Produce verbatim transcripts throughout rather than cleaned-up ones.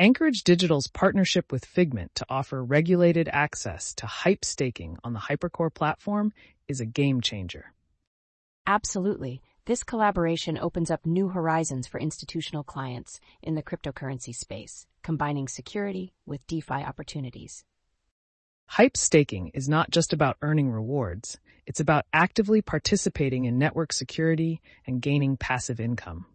Anchorage Digital's partnership with Figment to offer regulated access to HYPE staking on the Hypercore platform is a game changer. Absolutely. This collaboration opens up new horizons for institutional clients in the cryptocurrency space, combining security with DeFi opportunities. HYPE staking is not just about earning rewards, it's about actively participating in network security and gaining passive income.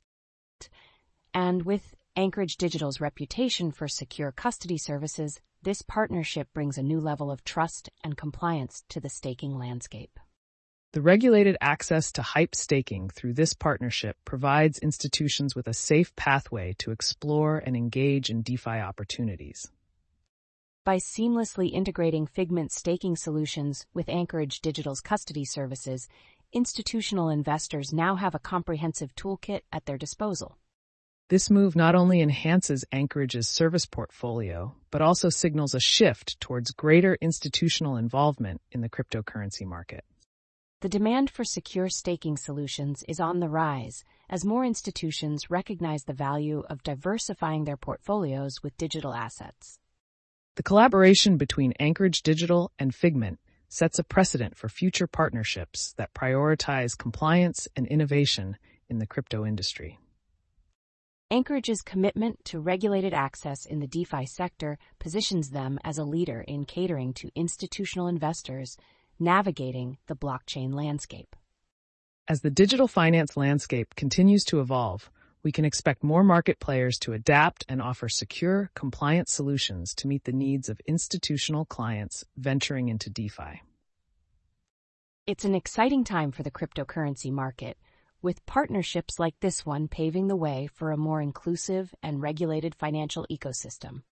And with Anchorage Digital's reputation for secure custody services, this partnership brings a new level of trust and compliance to the staking landscape. The regulated access to HYPE staking through this partnership provides institutions with a safe pathway to explore and engage in DeFi opportunities. By seamlessly integrating Figment staking solutions with Anchorage Digital's custody services, institutional investors now have a comprehensive toolkit at their disposal. This move not only enhances Anchorage's service portfolio, but also signals a shift towards greater institutional involvement in the cryptocurrency market. The demand for secure staking solutions is on the rise as more institutions recognize the value of diversifying their portfolios with digital assets. The collaboration between Anchorage Digital and Figment sets a precedent for future partnerships that prioritize compliance and innovation in the crypto industry. Anchorage's commitment to regulated access in the DeFi sector positions them as a leader in catering to institutional investors navigating the blockchain landscape. As the digital finance landscape continues to evolve, we can expect more market players to adapt and offer secure, compliant solutions to meet the needs of institutional clients venturing into DeFi. It's an exciting time for the cryptocurrency market, with partnerships like this one paving the way for a more inclusive and regulated financial ecosystem.